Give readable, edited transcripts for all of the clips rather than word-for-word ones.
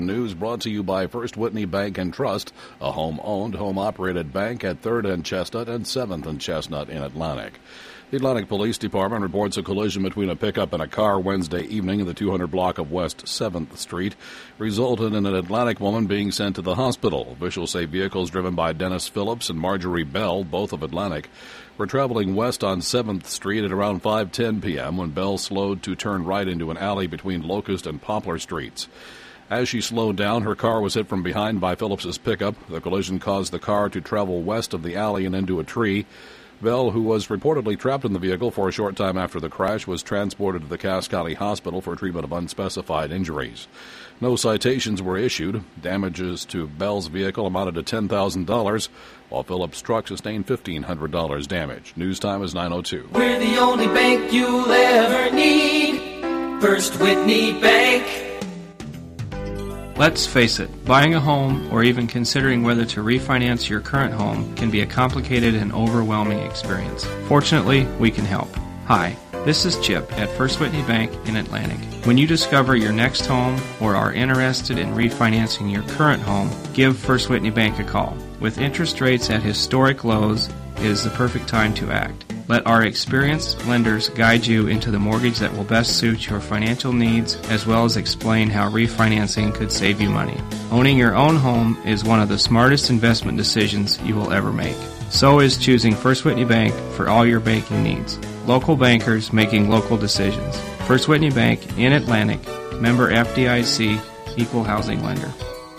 News brought to you by First Whitney Bank and Trust, a home-owned, home-operated bank at 3rd and Chestnut and 7th and Chestnut in Atlantic. The Atlantic Police Department reports a collision between a pickup and a car Wednesday evening in the 200 block of West 7th Street resulted in an Atlantic woman being sent to the hospital. Officials say vehicles driven by Dennis Phillips and Marjorie Bell, both of Atlantic, were traveling west on 7th Street at around 5:10 p.m. when Bell slowed to turn right into an alley between Locust and Poplar Streets. As she slowed down, her car was hit from behind by Phillips's pickup. The collision caused the car to travel west of the alley and into a tree. Bell, who was reportedly trapped in the vehicle for a short time after the crash, was transported to the Cass County Hospital for treatment of unspecified injuries. No citations were issued. Damages to Bell's vehicle amounted to $10,000, while Phillips' truck sustained $1,500 damage. News time is 9:02. We're the only bank you'll ever need. First Whitney Bank. Let's face it, buying a home or even considering whether to refinance your current home can be a complicated and overwhelming experience. Fortunately, we can help. Hi, this is Chip at First Whitney Bank in Atlantic. When you discover your next home or are interested in refinancing your current home, give First Whitney Bank a call. With interest rates at historic lows, it is the perfect time to act. Let our experienced lenders guide you into the mortgage that will best suit your financial needs, as well as explain how refinancing could save you money. Owning your own home is one of the smartest investment decisions you will ever make. So is choosing First Whitney Bank for all your banking needs. Local bankers making local decisions. First Whitney Bank in Atlantic, member FDIC, equal housing lender.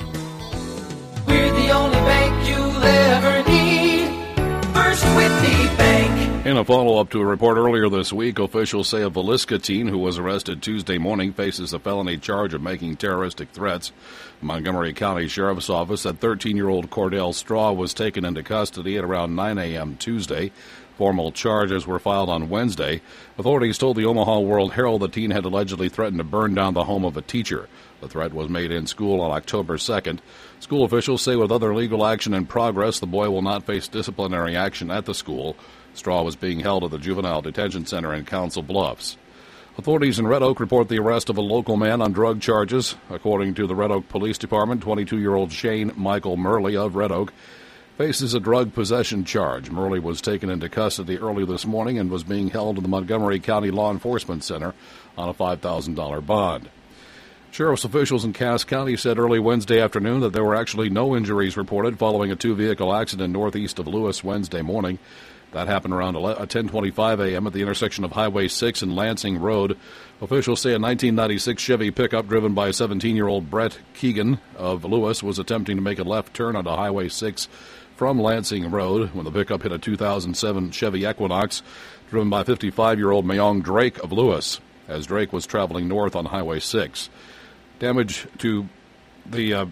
We're the only bank you'll ever need. First Whitney Bank. In a follow-up to a report earlier this week, officials say a Villisca teen who was arrested Tuesday morning faces a felony charge of making terroristic threats. The Montgomery County Sheriff's Office said 13-year-old Cordell Straw was taken into custody at around 9 a.m. Tuesday. Formal charges were filed on Wednesday. Authorities told the Omaha World-Herald the teen had allegedly threatened to burn down the home of a teacher. The threat was made in school on October 2nd. School officials say with other legal action in progress, the boy will not face disciplinary action at the school. Straw was being held at the Juvenile Detention Center in Council Bluffs. Authorities in Red Oak report the arrest of a local man on drug charges. According to the Red Oak Police Department, 22-year-old Shane Michael Murley of Red Oak faces a drug possession charge. Murley was taken into custody early this morning and was being held in the Montgomery County Law Enforcement Center on a $5,000 bond. Sheriff's officials in Cass County said early Wednesday afternoon that there were actually no injuries reported following a two-vehicle accident northeast of Lewis Wednesday morning. That happened around 10:25 a.m. at the intersection of Highway 6 and Lansing Road. Officials say a 1996 Chevy pickup driven by 17-year-old Brett Keegan of Lewis was attempting to make a left turn onto Highway 6 from Lansing Road when the pickup hit a 2007 Chevy Equinox driven by 55-year-old Mayong Drake of Lewis as Drake was traveling north on Highway 6. Damage to the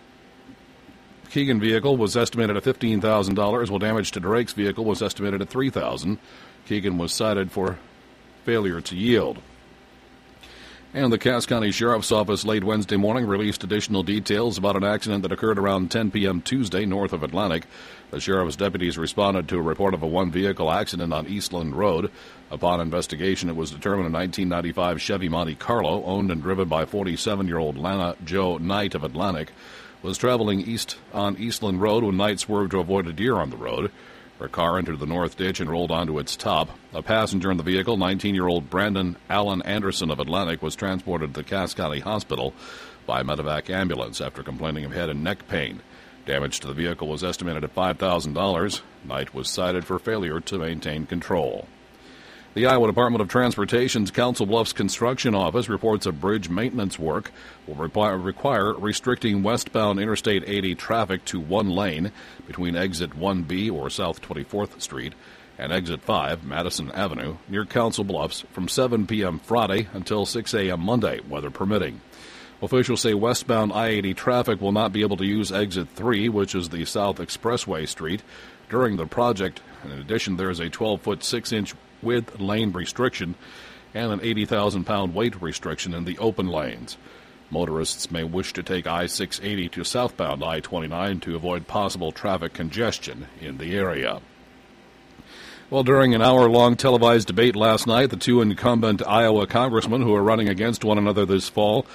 Keegan vehicle was estimated at $15,000, while damage to Drake's vehicle was estimated at $3,000. Keegan was cited for failure to yield. And the Cass County Sheriff's Office late Wednesday morning released additional details about an accident that occurred around 10 p.m. Tuesday north of Atlantic. The sheriff's deputies responded to a report of a one-vehicle accident on Eastland Road. Upon investigation, it was determined a 1995 Chevy Monte Carlo, owned and driven by 47-year-old Lana Jo Knight of Atlantic, was traveling east on Eastland Road when Knight swerved to avoid a deer on the road. Her car entered the north ditch and rolled onto its top. A passenger in the vehicle, 19-year-old Brandon Allen Anderson of Atlantic, was transported to the Cass County Hospital by medevac ambulance after complaining of head and neck pain. Damage to the vehicle was estimated at $5,000. Knight was cited for failure to maintain control. The Iowa Department of Transportation's Council Bluffs Construction Office reports a bridge maintenance work will require restricting westbound Interstate 80 traffic to one lane between Exit 1B or South 24th Street and Exit 5, Madison Avenue, near Council Bluffs from 7 p.m. Friday until 6 a.m. Monday, weather permitting. Officials say westbound I-80 traffic will not be able to use Exit 3, which is the South Expressway Street, during the project. In addition, there is a 12-foot 6-inch width lane restriction and an 80,000-pound weight restriction in the open lanes. Motorists may wish to take I-680 to southbound I-29 to avoid possible traffic congestion in the area. Well, during an hour-long televised debate last night, the two incumbent Iowa congressmen who are running against one another this fall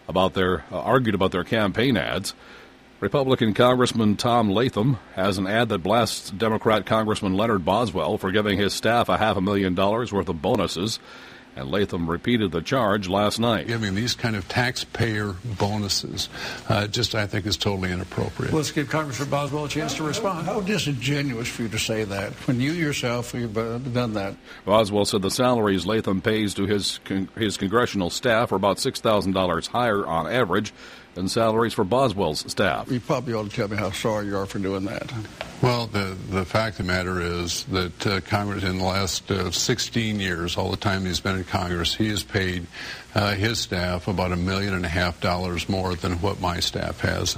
argued about their campaign ads. Republican Congressman Tom Latham has an ad that blasts Democrat Congressman Leonard Boswell for giving his staff $500,000 worth of bonuses, and Latham repeated the charge last night. Giving these kind of taxpayer bonuses I think is totally inappropriate. Let's give Congressman Boswell a chance to respond. How disingenuous for you to say that when you yourself have done that. Boswell said the salaries Latham pays to his congressional staff are about $6,000 higher on average than salaries for Boswell's staff. You probably ought to tell me how sorry you are for doing that. Well, the fact of the matter is that Congress, in the last 16 years, all the time he's been in Congress, he has paid his staff about $1.5 million more than what my staff has.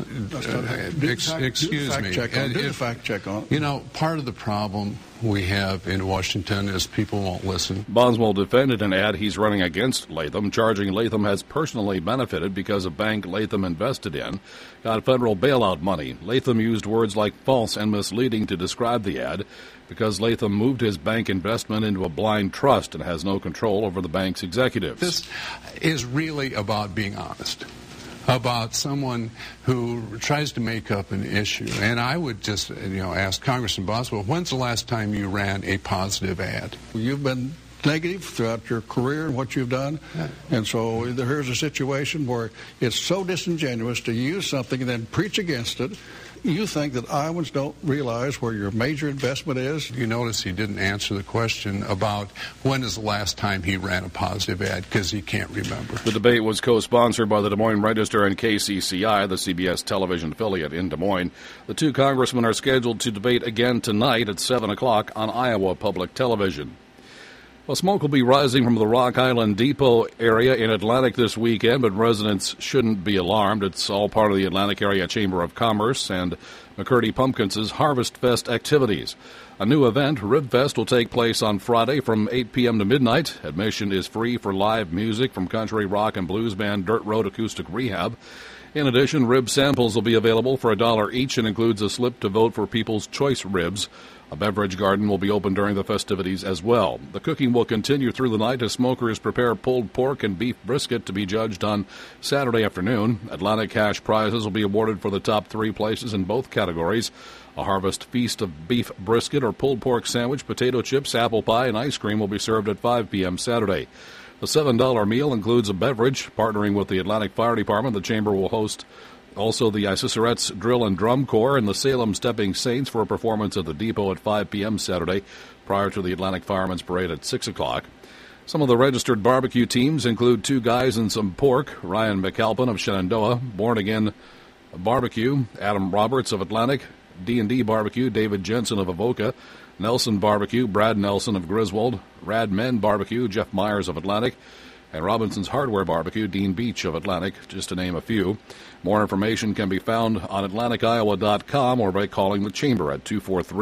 Excuse me. Do the fact check on it. You know, part of the problem we have in Washington is people won't listen. Boswell defended an ad he's running against Latham, charging Latham has personally benefited because a bank Latham invested in got federal bailout money. Latham used words like false and misleading to describe the ad because Latham moved his bank investment into a blind trust and has no control over the bank's executives. This is really about being honest, about someone who tries to make up an issue. And I would just, ask Congressman Boswell, when's the last time you ran a positive ad? You've been negative throughout your career and what you've done. And so here's a situation where it's so disingenuous to use something and then preach against it. You think that Iowans don't realize where your major investment is? You notice he didn't answer the question about when is the last time he ran a positive ad, because he can't remember. The debate was co-sponsored by the Des Moines Register and KCCI, the CBS television affiliate in Des Moines. The two congressmen are scheduled to debate again tonight at 7 o'clock on Iowa Public Television. Well, smoke will be rising from the Rock Island Depot area in Atlantic this weekend, but residents shouldn't be alarmed. It's all part of the Atlantic Area Chamber of Commerce and McCurdy Pumpkins' Harvest Fest activities. A new event, Ribfest, will take place on Friday from 8 p.m. to midnight. Admission is free for live music from country, rock, and blues band Dirt Road Acoustic Rehab. In addition, rib samples will be available for $1 each and includes a slip to vote for People's Choice ribs. A beverage garden will be open during the festivities as well. The cooking will continue through the night as smokers prepare pulled pork and beef brisket to be judged on Saturday afternoon. Atlantic cash prizes will be awarded for the top 3 places in both categories. A harvest feast of beef brisket or pulled pork sandwich, potato chips, apple pie, and ice cream will be served at 5 p.m. Saturday. The $7 meal includes a beverage. Partnering with the Atlantic Fire Department, the Chamber will host also the Isiseret's Drill and Drum Corps and the Salem Stepping Saints for a performance at the Depot at 5 p.m. Saturday, prior to the Atlantic Firemen's Parade at 6 o'clock. Some of the registered barbecue teams include Two Guys and Some Pork, Ryan McAlpin of Shenandoah, Born Again Barbecue, Adam Roberts of Atlantic, D&D Barbecue, David Jensen of Avoca, Nelson Barbecue, Brad Nelson of Griswold, Rad Men Barbecue, Jeff Myers of Atlantic, and Robinson's Hardware Barbecue, Dean Beach of Atlantic, just to name a few. More information can be found on AtlanticIowa.com or by calling the Chamber at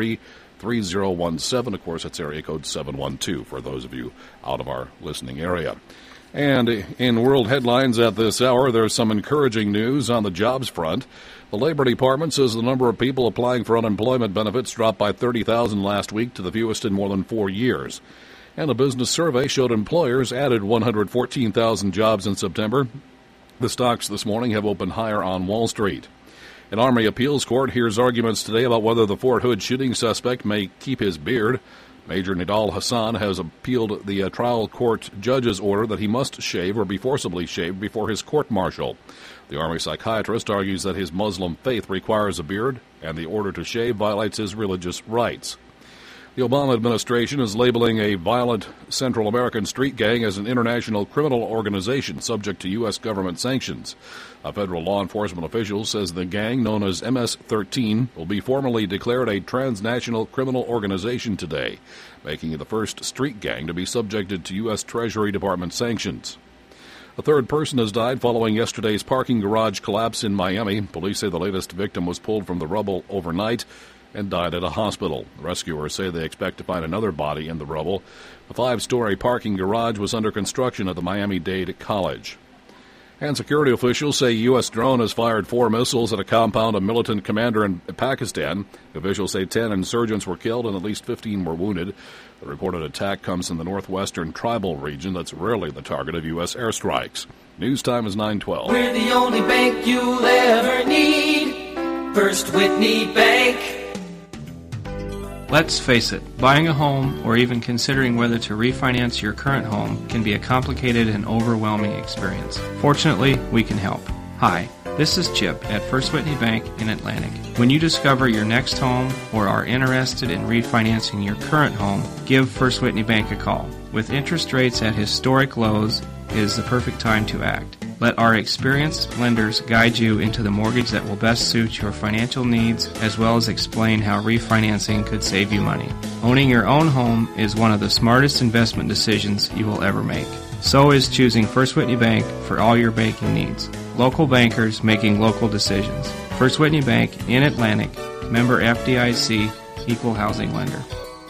243-3017. Of course, it's area code 712 for those of you out of our listening area. And in world headlines at this hour, there's some encouraging news on the jobs front. The Labor Department says the number of people applying for unemployment benefits dropped by 30,000 last week to the fewest in more than 4 years. And a business survey showed employers added 114,000 jobs in September. The stocks this morning have opened higher on Wall Street. An Army appeals court hears arguments today about whether the Fort Hood shooting suspect may keep his beard. Major Nidal Hassan has appealed the trial court judge's order that he must shave or be forcibly shaved before his court-martial. The Army psychiatrist argues that his Muslim faith requires a beard, and the order to shave violates his religious rights. The Obama administration is labeling a violent Central American street gang as an international criminal organization subject to U.S. government sanctions. A federal law enforcement official says the gang, known as MS-13, will be formally declared a transnational criminal organization today, making it the first street gang to be subjected to U.S. Treasury Department sanctions. A third person has died following yesterday's parking garage collapse in Miami. Police say the latest victim was pulled from the rubble overnight and died at a hospital. Rescuers say they expect to find another body in the rubble. A 5-story parking garage was under construction at the Miami-Dade College. And security officials say U.S. drone has fired 4 missiles at a compound of militant commander in Pakistan. Officials say 10 insurgents were killed and at least 15 were wounded. The reported attack comes in the northwestern tribal region that's rarely the target of U.S. airstrikes. News time is 9:12. We're the only bank you'll ever need. First Whitney Bank. Let's face it, buying a home or even considering whether to refinance your current home can be a complicated and overwhelming experience. Fortunately, we can help. Hi, this is Chip at First Whitney Bank in Atlantic. When you discover your next home or are interested in refinancing your current home, give First Whitney Bank a call. With interest rates at historic lows, it is the perfect time to act. Let our experienced lenders guide you into the mortgage that will best suit your financial needs, as well as explain how refinancing could save you money. Owning your own home is one of the smartest investment decisions you will ever make. So is choosing First Whitney Bank for all your banking needs. Local bankers making local decisions. First Whitney Bank in Atlantic, member FDIC, equal housing lender.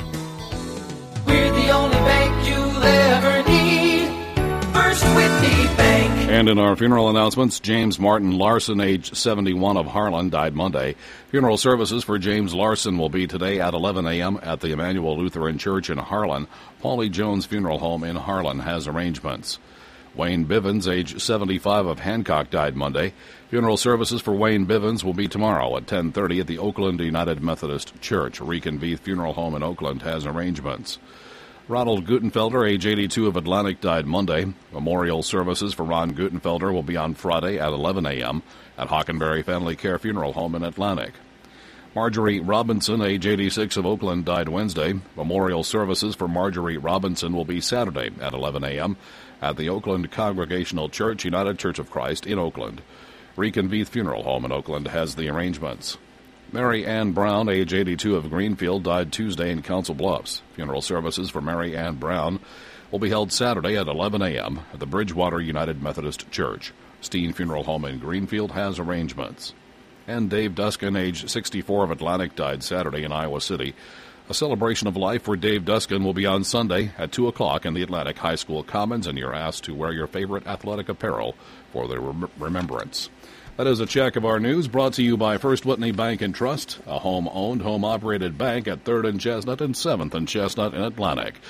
We're the only bank you'll ever need. First Whitney Bank. And in our funeral announcements, James Martin Larson, age 71 of Harlan, died Monday. Funeral services for James Larson will be today at 11 a.m. at the Emmanuel Lutheran Church in Harlan. Paulie Jones Funeral Home in Harlan has arrangements. Wayne Bivens, age 75 of Hancock, died Monday. Funeral services for Wayne Bivens will be tomorrow at 10:30 at the Oakland United Methodist Church. Reconvene Funeral Home in Oakland has arrangements. Ronald Gutenfelder, age 82 of Atlantic, died Monday. Memorial services for Ron Gutenfelder will be on Friday at 11 a.m. at Hockenberry Family Care Funeral Home in Atlantic. Marjorie Robinson, age 86 of Oakland, died Wednesday. Memorial services for Marjorie Robinson will be Saturday at 11 a.m. at the Oakland Congregational Church, United Church of Christ in Oakland. Reconvene Funeral Home in Oakland has the arrangements. Mary Ann Brown, age 82 of Greenfield, died Tuesday in Council Bluffs. Funeral services for Mary Ann Brown will be held Saturday at 11 a.m. at the Bridgewater United Methodist Church. Steen Funeral Home in Greenfield has arrangements. And Dave Duskin, age 64 of Atlantic, died Saturday in Iowa City. A celebration of life for Dave Duskin will be on Sunday at 2 o'clock in the Atlantic High School Commons, and you're asked to wear your favorite athletic apparel for the remembrance. That is a check of our news brought to you by First Whitney Bank and Trust, a home-owned, home-operated bank at 3rd and Chestnut and 7th and Chestnut in Atlantic.